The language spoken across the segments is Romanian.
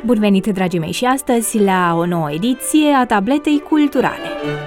Bun venit, dragii mei, și astăzi la o nouă ediție a Tabletei Culturale.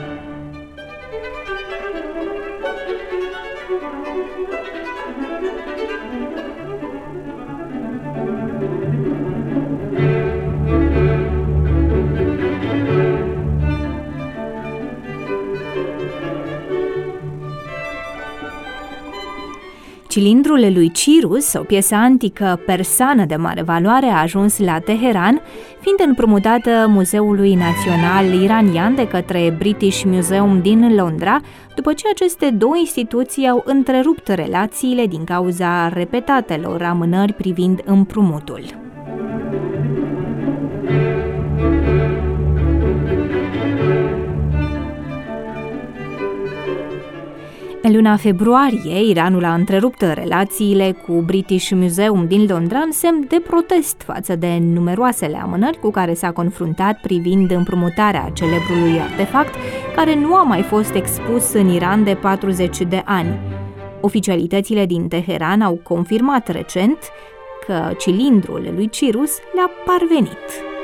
Cilindrul lui Cyrus, o piesă antică persană de mare valoare, a ajuns la Teheran, fiind împrumutată Muzeului Național Iranian de către British Museum din Londra, după ce aceste două instituții au întrerupt relațiile din cauza repetatelor amânări privind împrumutul. În luna februarie, Iranul a întrerupt relațiile cu British Museum din Londra în semn de protest față de numeroasele amânări cu care s-a confruntat privind împrumutarea celebrului artefact, care nu a mai fost expus în Iran de 40 de ani. Oficialitățile din Teheran au confirmat recent că cilindrul lui Cyrus le-a parvenit.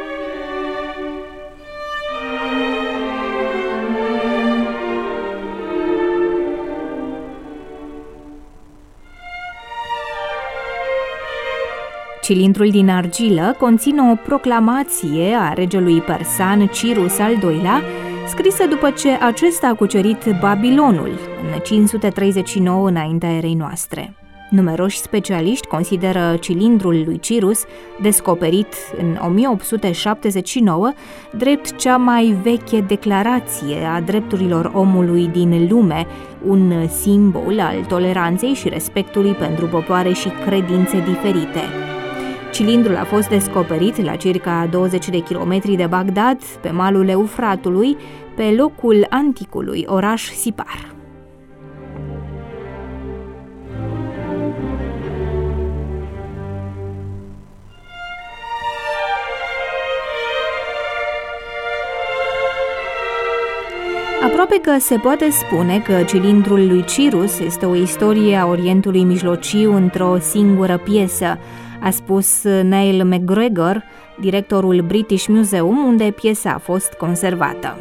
Cilindrul din argilă conține o proclamație a regelui persan Cyrus al II-lea, scrisă după ce acesta a cucerit Babilonul în 539 înaintea erei noastre. Numeroși specialiști consideră cilindrul lui Cyrus, descoperit în 1879, drept cea mai veche declarație a drepturilor omului din lume, un simbol al toleranței și respectului pentru popoare și credințe diferite. Cilindrul a fost descoperit la circa 20 de kilometri de Bagdad, pe malul Eufratului, pe locul anticului oraș Sipar. Aproape că se poate spune că cilindrul lui Cyrus este o istorie a Orientului Mijlociu într-o singură piesă, a spus Neil McGregor, directorul British Museum, unde piesa a fost conservată.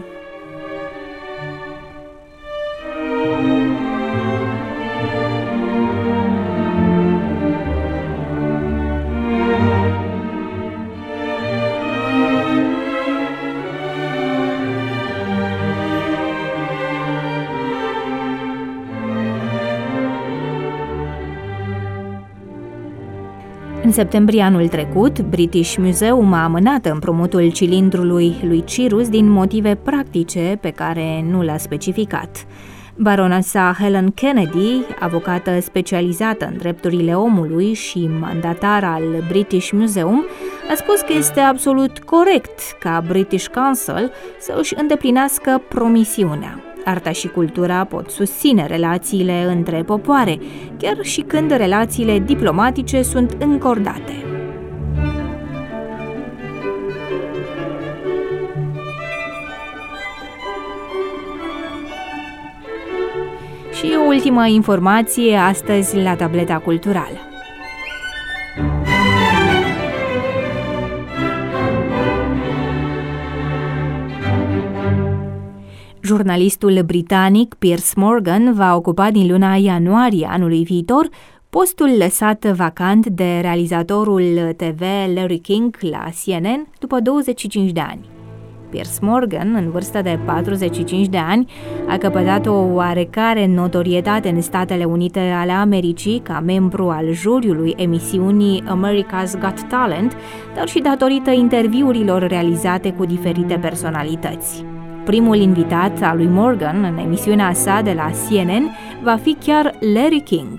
În septembrie anul trecut, British Museum a amânat împrumutul cilindrului lui Cyrus din motive practice pe care nu le-a specificat. Baronesa Helen Kennedy, avocată specializată în drepturile omului și mandatar al British Museum, a spus că este absolut corect ca British Council să își îndeplinească promisiunea. Arta și cultura pot susține relațiile între popoare, chiar și când relațiile diplomatice sunt încordate. Și o ultimă informație astăzi la Tableta Culturală. Jurnalistul britanic Piers Morgan va ocupa din luna ianuarie anului viitor postul lăsat vacant de realizatorul TV Larry King la CNN după 25 de ani. Piers Morgan, în vârstă de 45 de ani, a căpătat o oarecare notorietate în Statele Unite ale Americii ca membru al juriului emisiunii America's Got Talent, dar și datorită interviurilor realizate cu diferite personalități. Primul invitat al lui Morgan în emisiunea sa de la CNN va fi chiar Larry King.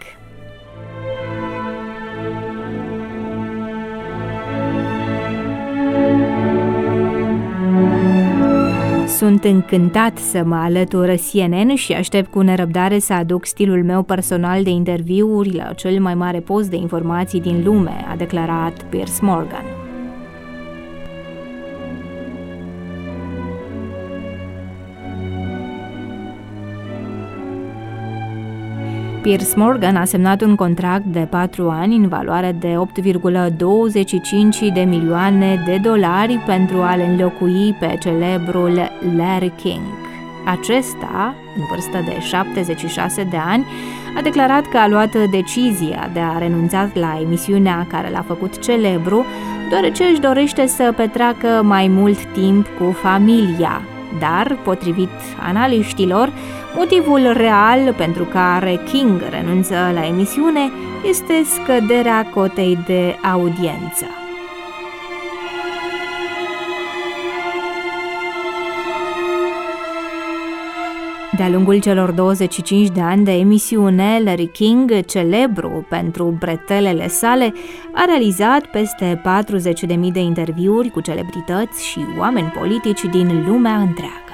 Sunt încântat să mă alătur CNN și aștept cu nerăbdare să aduc stilul meu personal de interviuri la cel mai mare post de informații din lume, a declarat Piers Morgan. Piers Morgan a semnat un contract de 4 ani în valoare de 8,25 de milioane de dolari pentru a-l înlocui pe celebrul Larry King. Acesta, în vârstă de 76 de ani, a declarat că a luat decizia de a renunța la emisiunea care l-a făcut celebru, deoarece își dorește să petreacă mai mult timp cu familia. Dar, potrivit analiștilor, motivul real pentru care King renunță la emisiune este scăderea cotei de audiență. De-a lungul celor 25 de ani de emisiune, Larry King, celebru pentru bretelele sale, a realizat peste 40.000 de interviuri cu celebrități și oameni politici din lumea întreagă.